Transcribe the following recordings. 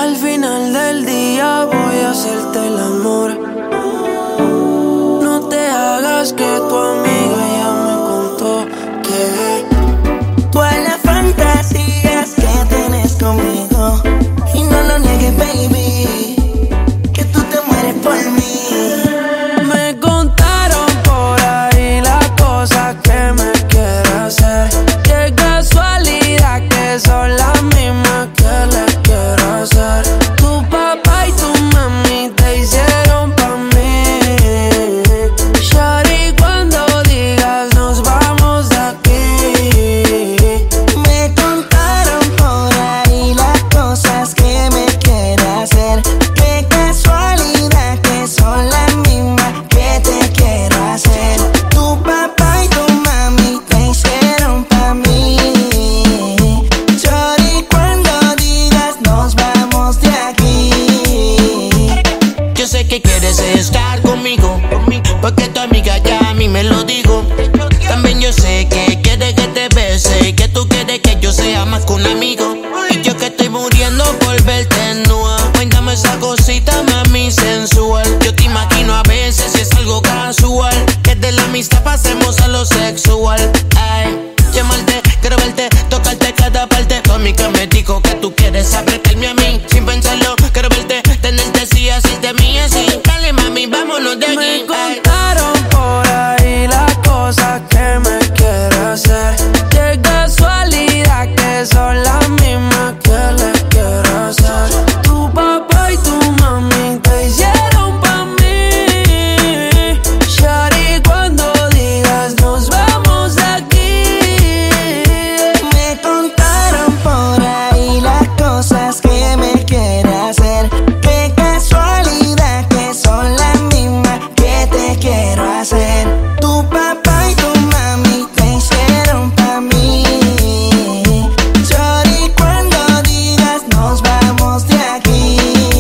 Al final del día voy a hacerte el amor. No te hagas que tu amiga ya me contó que todas las fantasías que tienes conmigo, y no lo niegues, baby, que tú te mueres por mí. me contaron por ahí las cosas que me quieres hacer. Qué casualidad que son las mismas que les quiero hacer. Tu papá y tu mami te hicieron pa' mí. Shawty, cuando digas nos vamos de aquí. Me contaron por ahí las cosas que me quieres hacer. Qué casualidad que son las mismas que te quiero hacer. Tu papá y tu mami te hicieron pa' mí. Shawty, cuando digas nos vamos de aquí. Yo sé que quieres estar conmigo, porque tu amiga ya a mí me lo dijo. También yo sé que quieres que te bese y que tú quieres que yo sea más que un amigo. Y yo que estoy muriendo por verte nua. Cuéntame esa cosita, mami, sensual. Yo te imagino a veces si es algo casual, que de la amistad pasemos a lo sexual. Ay, llamarte, quiero verte, tocarte cada parte. Tu amiga me dijo que tú quieres apretarme a mí. Sin pensarlo, quiero verte, tenerte así, hacerte mía así. Dale, mami, vámonos de aquí. Me contaron por ahí las cosas que me quieres hacer. Qué casualidad que son las mismas que les quiero hacer. Tu papá y tu mami te hicieron pa' mí. Shawty, cuando digas nos vamos de aquí. Me contaron por ahí las cosas que me quieres hacer. Qué casualidad que son las mismas que te quiero hacer. Tu papá y tu mami te hicieron pa' mí. Shawty, cuando digas nos vamos de aquí.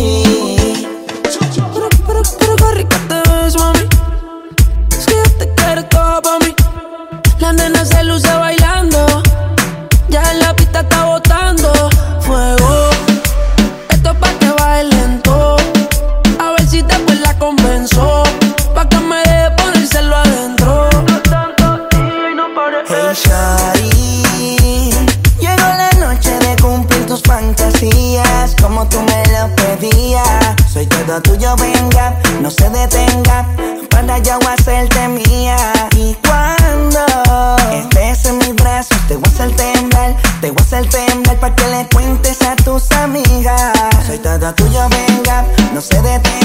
Pero qué rica te ves, mami. Es que yo te quiero todo pa' mí. La nena se luce bailando. Ya en la pista está botando fuego. Esto es pa' que bailen todo. A ver si después la convenzo. Pa' que me deje ponérselo adentro. Hey Shawty, llegó la noche de cumplir tus fantasías, como tú me lo pedías. Soy todo tuyo, venga, no se detenga, para yo hacerte mía. Y cuando estés en mis brazos, te voy a hacer temblar, te voy a hacer temblar, para que le cuentes a tus amigas. Soy todo tuyo, venga, no se detenga.